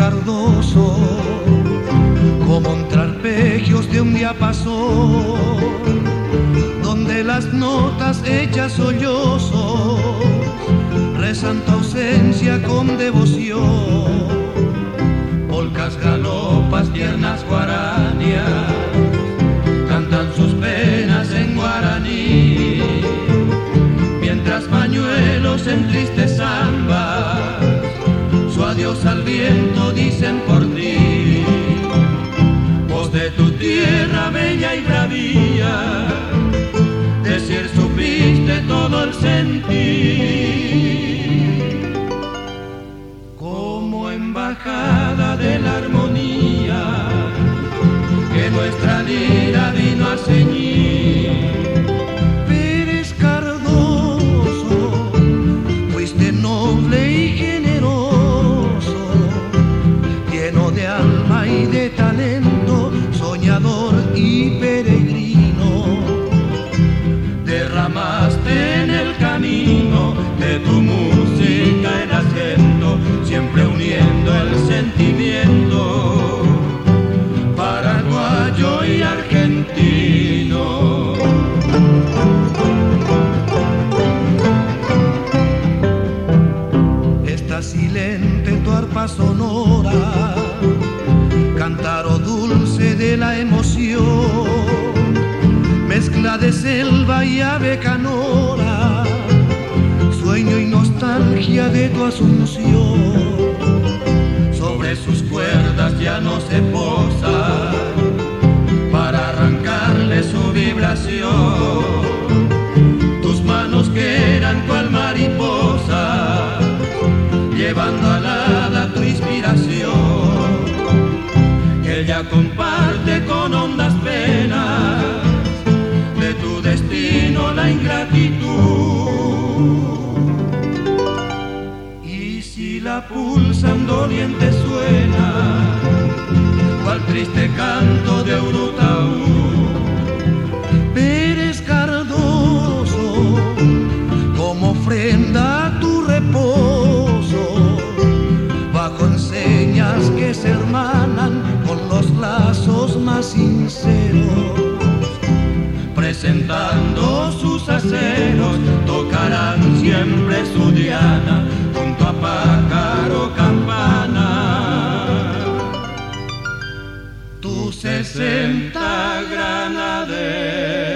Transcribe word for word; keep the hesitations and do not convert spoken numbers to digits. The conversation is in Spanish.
Cardoso, como entre arpegios de un diapasón, donde las notas hechas sollozos rezan tu ausencia con devoción. Polcas, galopas, tiernas guaranias cantan sus penas en guaraní, mientras pañuelos en tristes zambas su adiós al viento dicen por ti. Voz de tu tierra bella y bravía, decir supiste todo el sentir. Como embajada de la armonía que nuestra lira vino a ceñir. Pérez Cardoso, fuiste noble y generoso, lleno de alma y de talento, soñador y peregrino. Derramaste en el camino de tu música el acento, siempre uniendo el sentimiento paraguayo y argentino. Está silente tu arpa sonora, cántaro dulce de la emoción, mezcla de selva y ave canora, sueño y nostalgia de tu asunción. Sobre sus cuerdas ya no se posa para arrancarle su vibración. Tus manos que eran cual mariposa, llevando alada tu inspiración. Ella comparte con hondas penas de tu destino la ingratitud. Y si la pulsan doliente suena, cual triste canto de Urutaú. Pérez Cardoso, como ofrenda a tu reposo, bajo enseñas que se hermanan con los lazos más sinceros, presentando sus aceros, tocarán siempre su diana junto a pájaro campana. Tus sesenta granaderos.